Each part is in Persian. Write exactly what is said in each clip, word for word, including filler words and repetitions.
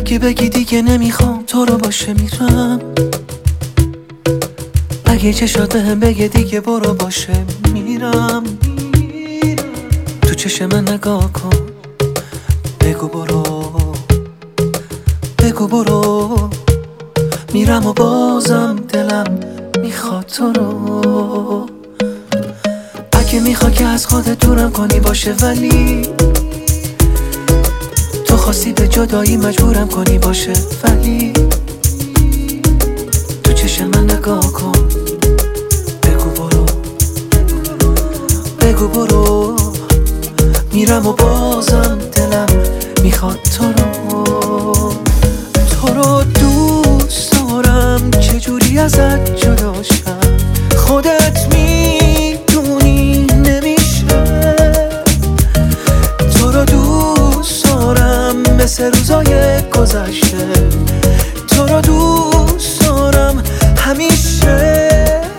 اگه بگی دیگه نمیخوام تو رو باشه میرم، اگه چشات بهم بگه دیگه برو باشه میرم، تو چشم من نگاه کن بگو برو، بگو برو، میرم و بازم دلم میخواد تو رو. اگه میخوا که از خودت دورم کنی باشه، ولی تو خواستی به جدایی مجبورم کنی باشه، ولی تو چشم من نگاه کن بگو برو، بگو برو، میرم و بازم دلم میخواد تو رو. تو رو دوست دارم چجوری ازت جدا شم، خودت میدونی نمیشه. تو رو دوست دارم مثل روزای گذشته، تو رو دوست دارم همیشه.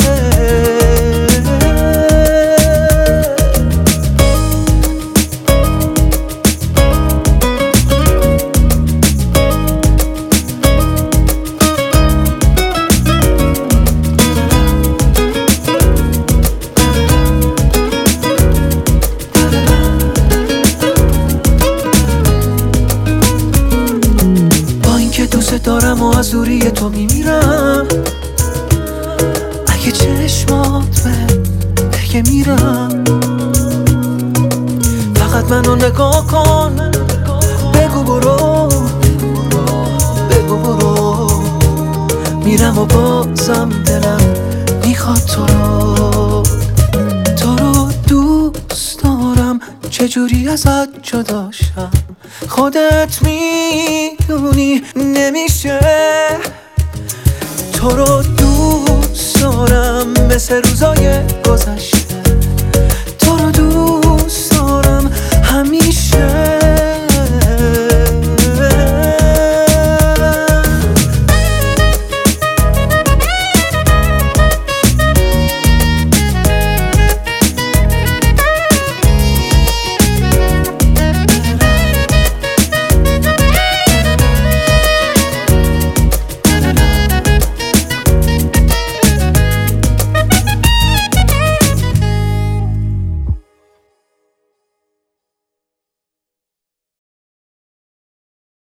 دوست دارم و از دوری تو میمیرم، اگه چشمات به بگه میرم، فقط منو نگاه کن بگو برو، بگو برو، میرم و بازم دلم میخواد تو رو. تو رو دوست دارم چجوری ازت جدا شم، خودت میدونی نمیشه. تو رو دوست دارم مثل روزای گذشته،